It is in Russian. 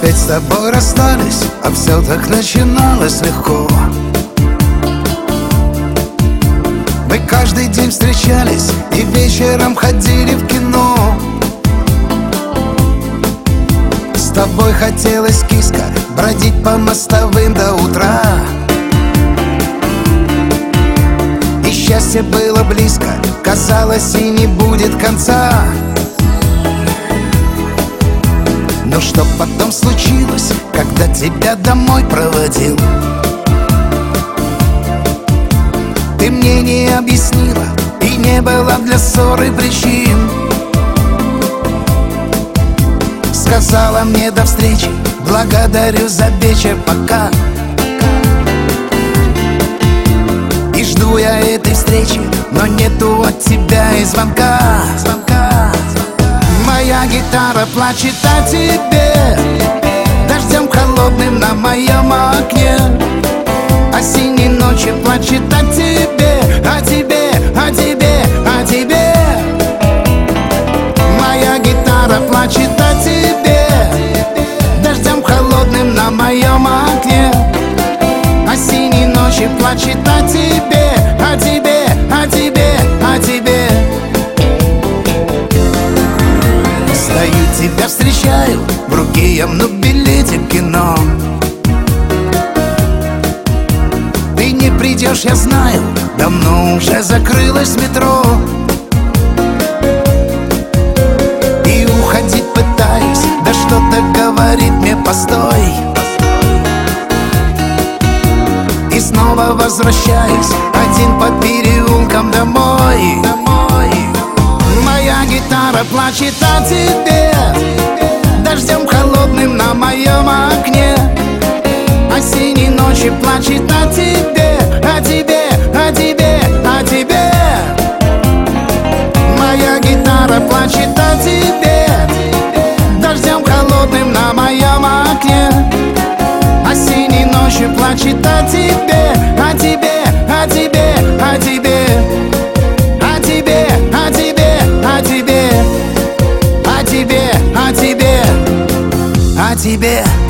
опять с тобой расстались, а все так начиналось легко. Мы каждый день встречались и вечером ходили в кино. С тобой хотелось, киска, бродить по мостовым до утра. И счастье было близко, казалось, и не будет конца. Но что потом случилось, когда тебя домой проводил? Ты мне не объяснила, и не было для ссоры причин. Сказала мне до встречи, благодарю за вечер, пока. И жду я этой встречи, но нету от тебя и звонка. Моя гитара плачет о тебе, дождем холодным на моем окне. Осенней ночью плачет о тебе, о тебе, о тебе, о тебе. Моя гитара плачет о тебе, дождем холодным на моем окне. Осенней ночью плачет о тебе, о тебе, о тебе, о тебе. Стою, тебя встречаю, в руке я мну билетик в кино. Ты не придешь, я знаю, давно уже закрылось метро. И уходить пытаюсь, да что-то говорит мне постой. И снова возвращаюсь один по переулкам домой. Моя гитара плачет о тебе, дождем холодным на моем окне. Осенней ночью плачет о тебе, о тебе, о тебе, о тебе. Моя гитара плачет о тебе, дождем холодным на моем окне. Осенней ночью плачет о тебе, о тебе, о тебе, о тебе. О тебе, о тебе, о тебе. О тебе, о тебе, о тебе.